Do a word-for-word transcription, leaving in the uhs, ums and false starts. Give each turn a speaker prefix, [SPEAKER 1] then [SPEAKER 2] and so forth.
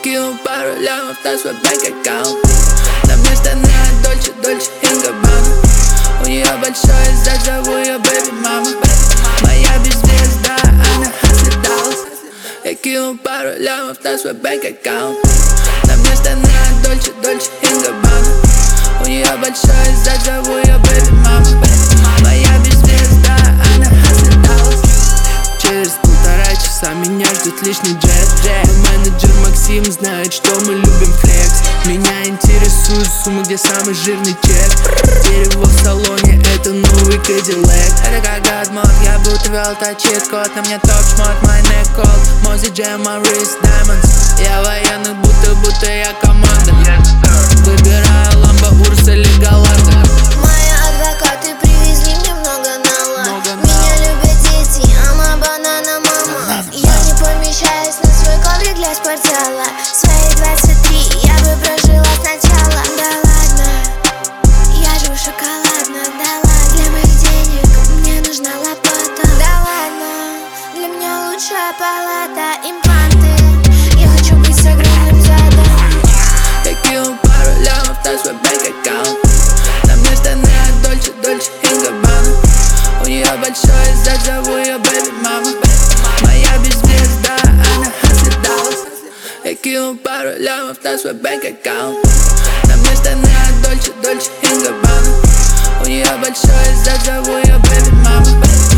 [SPEAKER 1] кинул пару лямов на свой бэнк-аккаунт. На место на Дольче, Дольче и Габбана. У нее большой зад, зову ее бэби мама. Моя звезда, она Хасли Даллас. Я кинул пару лямов на свой бэнк-аккаунт. На место на Дольче, Дольче и Габбана. У нее большой зад, зову ее бэби мама. Моя звезда, она Хасли Даллас. Через полтора часа меня ждет лишний джет. Мой менеджер Максим знает, что мы любим флекс. Меня интересует сумма, где самый жирный чек. Дерево в салоне, это новый Кадиллак. Это как гадмод, я будто вел точит код. На мне топ-шмот, мой neck cold. Мой джем, my wrist diamonds. Я военный, будто, будто я команда. Выбираю ламбо, Урс или Галарда.
[SPEAKER 2] Мои адвокаты привезли мне много нала. Меня любят дети, ама банана мама. Я не помещаюсь на свой коврик для спортзала. Свои двадцать три я бы прожила сначала. Да ладно, я живу шоколадно. Да ладно, для моих денег мне нужна лопата. Да ладно, для меня лучшая палата. Импланты, я хочу быть с огромным задом.
[SPEAKER 1] Я кинул пару лямов на свой бэнк-аккаунт. На место на Дольче, Дольче и Габбана. У нее большой зад, зову ее бэби мама. Моя звезда, она Хасли Даллас. Я кинул пару лямов на свой бэнк-аккаунт. На место на Дольче, Дольче и Габбана. У нее большой зад, зову ее бэби мама.